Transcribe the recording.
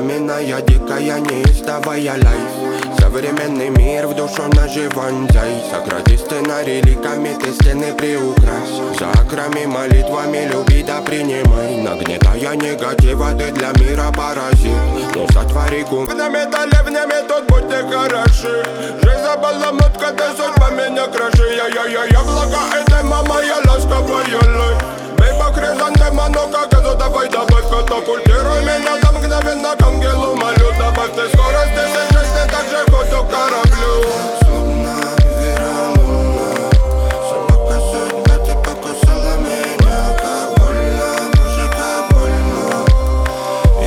Пламенная, дикая, неистовая лайф. Современный мир в душу наживанзай. Сократи сценарий ликами, ты стены приукрась. Закрами молитвами люби да принимай. Нагнетая негатива, ты для мира паразит. Ну сотвори гум. В нами талевнями тут будьте хороши. Жизнь забаламутка, ты судьба меня краши. Яблоко, это мама, я ласковая лай. Бейба хризантема, ну как это, давай добавь катапультируй меня. Там мгновенно к ангелу молю, добавь ты.